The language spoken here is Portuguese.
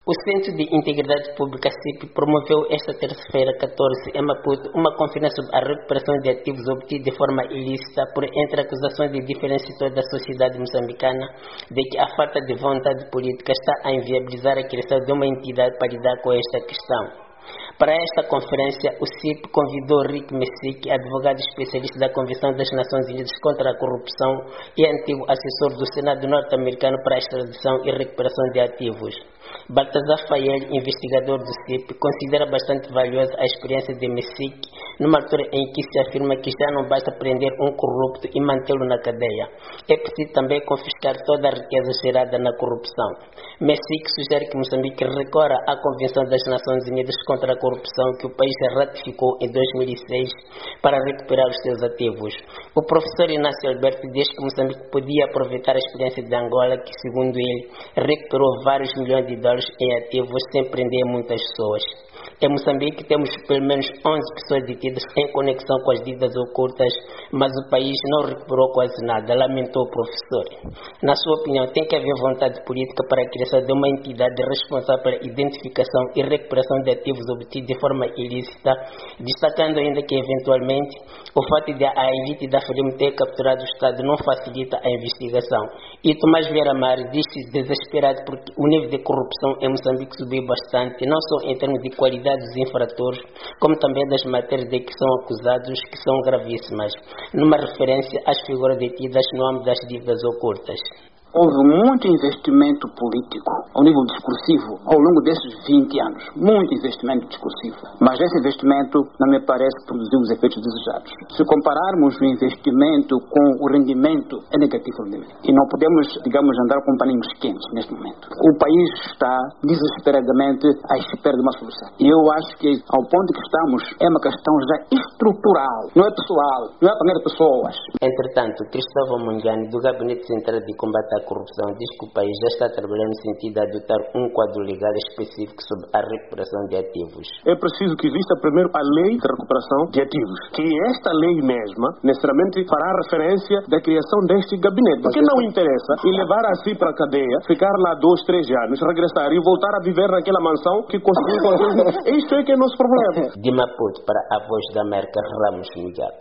O Centro de Integridade Pública, CIP, promoveu esta terça-feira, 14, em Maputo, uma conferência sobre a recuperação de ativos obtidos de forma ilícita por entre acusações de diferentes setores da sociedade moçambicana de que a falta de vontade política está a inviabilizar a criação de uma entidade para lidar com esta questão. Para esta conferência, o CIP convidou Rick Messick, advogado especialista da Convenção das Nações Unidas contra a Corrupção e antigo assessor do Senado norte-americano para a extradição e recuperação de ativos. Baltazar Fayel, investigador do CIP, considera bastante valiosa a experiência de Messick numa altura em que se afirma que já não basta prender um corrupto e mantê-lo na cadeia. É preciso também confiscar toda a riqueza gerada na corrupção. Messick sugere que Moçambique recorra à Convenção das Nações Unidas contra a Corrupção que o país ratificou em 2006 para recuperar os seus ativos. O professor Inácio Alberto diz que Moçambique podia aproveitar a experiência de Angola, que, segundo ele, recuperou vários milhões de dólares em ativos sem prender muitas pessoas. Em Moçambique temos pelo menos 11 pessoas detidas em conexão com as dívidas ocultas, mas o país não recuperou quase nada, lamentou o professor. Na sua opinião, tem que haver vontade política para a criação de uma entidade responsável pela identificação e recuperação de ativos obtidos de forma ilícita, destacando ainda que, eventualmente, o fato de a elite da FREMO ter capturado o Estado não facilita a investigação. E Tomás Vieira Mar diz-se desesperado porque o nível de corrupção em Moçambique subiu bastante, não só em termos de qualidade dos infratores, como também das matérias de que são acusados, que são gravíssimas, numa referência às figuras detidas no âmbito das dívidas ocultas. Houve muito investimento político ao nível discursivo ao longo desses 20 anos. Muito investimento discursivo. Mas esse investimento não me parece produzir os efeitos desejados. Se compararmos o investimento com o rendimento, é negativo mesmo. E não podemos, andar com paninhos quentes neste momento. O país está desesperadamente à espera de uma solução. E eu acho que, ao ponto que estamos, é uma questão já estrutural. Não é pessoal, não é apenas pessoas. Entretanto, Cristóvão Mungani, do Gabinete Central de Combate à Corrupção, diz que o país já está trabalhando no sentido de adotar um quadro legal específico sobre a recuperação de ativos. É preciso que exista primeiro a lei de recuperação de ativos, que esta lei mesma necessariamente fará referência da criação deste gabinete, porque não interessa e levar assim para a cadeia, ficar lá 2, 3 anos, regressar e voltar a viver naquela mansão que construiu. Isto é que é o nosso problema. De Maputo para a Voz da América, Ramos Miguel.